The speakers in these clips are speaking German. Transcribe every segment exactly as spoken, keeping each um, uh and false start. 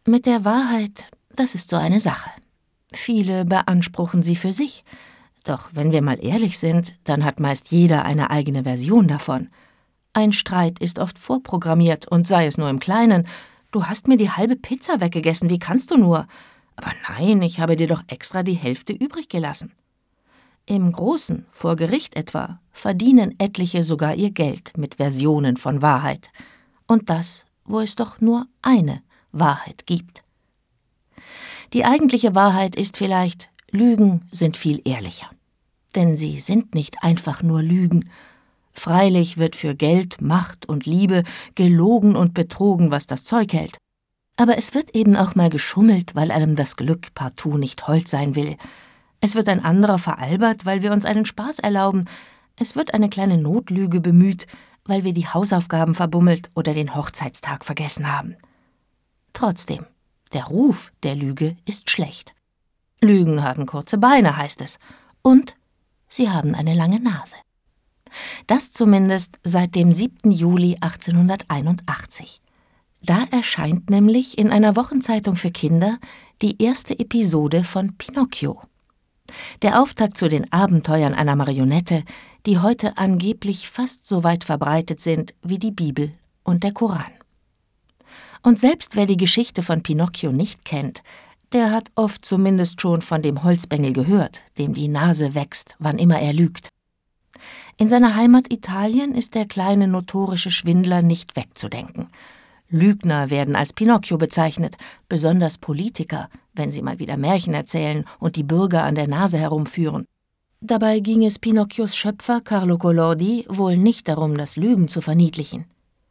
Mit der Wahrheit, das ist so eine Sache. Viele beanspruchen sie für sich. Doch wenn wir mal ehrlich sind, dann hat meist jeder eine eigene Version davon. Ein Streit ist oft vorprogrammiert und sei es nur im Kleinen. Du hast mir die halbe Pizza weggegessen, wie kannst du nur? Aber nein, ich habe dir doch extra die Hälfte übrig gelassen. Im Großen, vor Gericht etwa, verdienen etliche sogar ihr Geld mit Versionen von Wahrheit. Und das, wo es doch nur eine Wahrheit gibt. Die eigentliche Wahrheit ist vielleicht, Lügen sind viel ehrlicher. Denn sie sind nicht einfach nur Lügen. Freilich wird für Geld, Macht und Liebe gelogen und betrogen, was das Zeug hält. Aber es wird eben auch mal geschummelt, weil einem das Glück partout nicht hold sein will. Es wird ein anderer veralbert, weil wir uns einen Spaß erlauben. Es wird eine kleine Notlüge bemüht, weil wir die Hausaufgaben verbummelt oder den Hochzeitstag vergessen haben. Trotzdem, der Ruf der Lüge ist schlecht. Lügen haben kurze Beine, heißt es. Und sie haben eine lange Nase. Das zumindest seit dem siebten Juli achtzehnhunderteinundachtzig. Da erscheint nämlich in einer Wochenzeitung für Kinder die erste Episode von Pinocchio. Der Auftakt zu den Abenteuern einer Marionette, die heute angeblich fast so weit verbreitet sind wie die Bibel und der Koran. Und selbst wer die Geschichte von Pinocchio nicht kennt, der hat oft zumindest schon von dem Holzbengel gehört, dem die Nase wächst, wann immer er lügt. In seiner Heimat Italien ist der kleine notorische Schwindler nicht wegzudenken. Lügner werden als Pinocchio bezeichnet, besonders Politiker, wenn sie mal wieder Märchen erzählen und die Bürger an der Nase herumführen. Dabei ging es Pinocchios Schöpfer Carlo Collodi wohl nicht darum, das Lügen zu verniedlichen.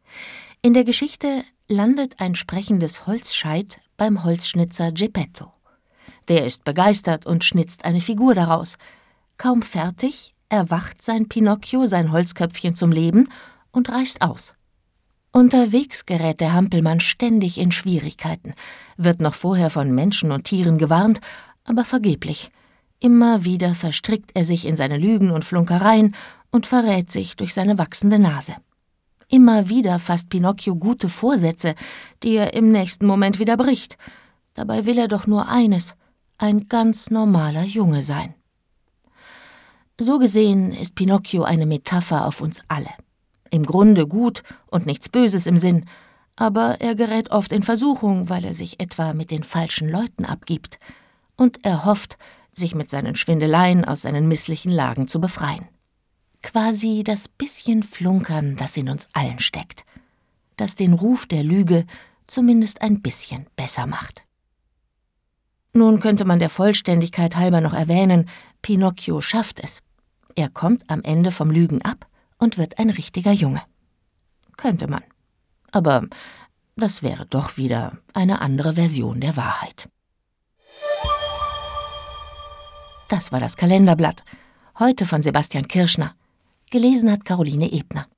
In der Geschichte landet ein sprechendes Holzscheit beim Holzschnitzer Geppetto. Der ist begeistert und schnitzt eine Figur daraus. Kaum fertig, erwacht sein Pinocchio sein Holzköpfchen zum Leben und reißt aus. Unterwegs gerät der Hampelmann ständig in Schwierigkeiten, wird noch vorher von Menschen und Tieren gewarnt, aber vergeblich. Immer wieder verstrickt er sich in seine Lügen und Flunkereien und verrät sich durch seine wachsende Nase. Immer wieder fasst Pinocchio gute Vorsätze, die er im nächsten Moment wieder bricht. Dabei will er doch nur eines, ein ganz normaler Junge sein. So gesehen ist Pinocchio eine Metapher auf uns alle. Im Grunde gut und nichts Böses im Sinn, aber er gerät oft in Versuchung, weil er sich etwa mit den falschen Leuten abgibt. Und er hofft, sich mit seinen Schwindeleien aus seinen misslichen Lagen zu befreien. Quasi das bisschen Flunkern, das in uns allen steckt, das den Ruf der Lüge zumindest ein bisschen besser macht. Nun könnte man der Vollständigkeit halber noch erwähnen, Pinocchio schafft es. Er kommt am Ende vom Lügen ab und wird ein richtiger Junge. Könnte man. Aber das wäre doch wieder eine andere Version der Wahrheit. Das war das Kalenderblatt. Heute von Sebastian Kirschner. Gelesen hat Caroline Ebner.